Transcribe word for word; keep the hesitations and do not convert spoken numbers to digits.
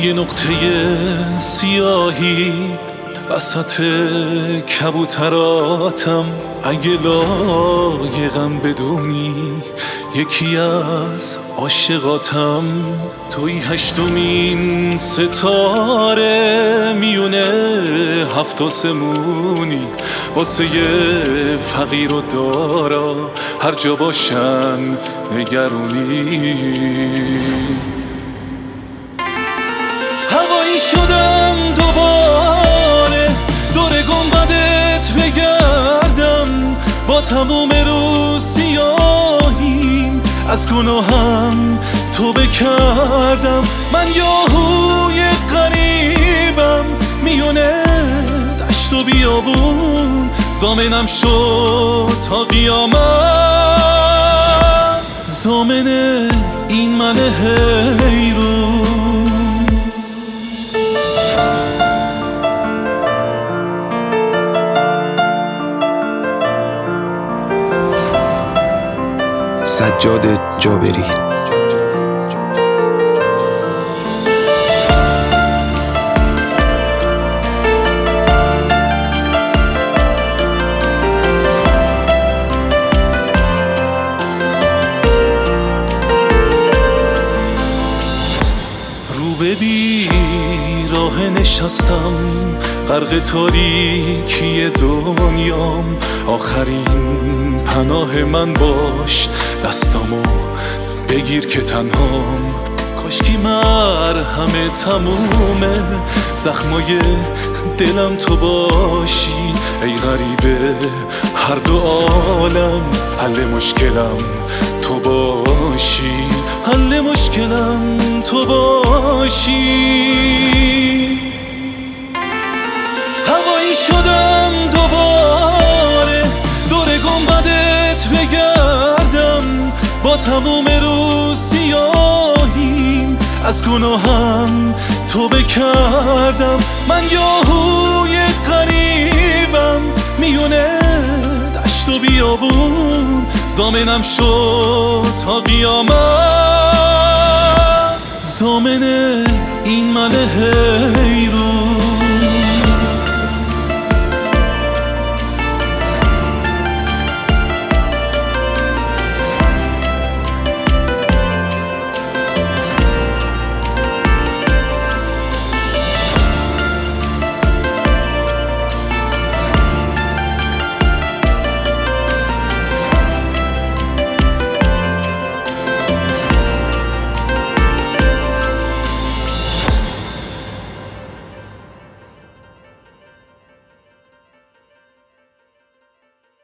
یه نقطه سیاهی وسط کبوتراتم، اگه لایقم بدونی یکی از عاشقاتم. توی هشتمین ستاره میونه هفت آسمونی، واسه فقیر و دارا هر جا باشن نگرونی. هوایی شدم دوباره دور گنبدت بگردم، با تموم روز سیاهیم از گناهم توبه کردم. من یاهوی غریبم میونه دشت و بیابون، ضامنم شد تا قیامت، ضامن این من حیرون. سجاد جابری. رو به بیراه نشستم، غرق تاریکی دنیام، آخرین پناه من باش، دستامو بگیر که تنهام. کاشکی مرهم تمومه زخمای دلم تو باشی، ای غریبه هر دو عالم، حل مشکلم تو باشی، حل مشکلم تو باشی. هوایی شدم دوباره دور گنبدت بگردم، با تموم روز سیاهیم از گناهم توبه کردم. من یاهوی غریبم میونه دشت و بیابون، ضامنم شد تا قیامت، ضامن این من حیرون.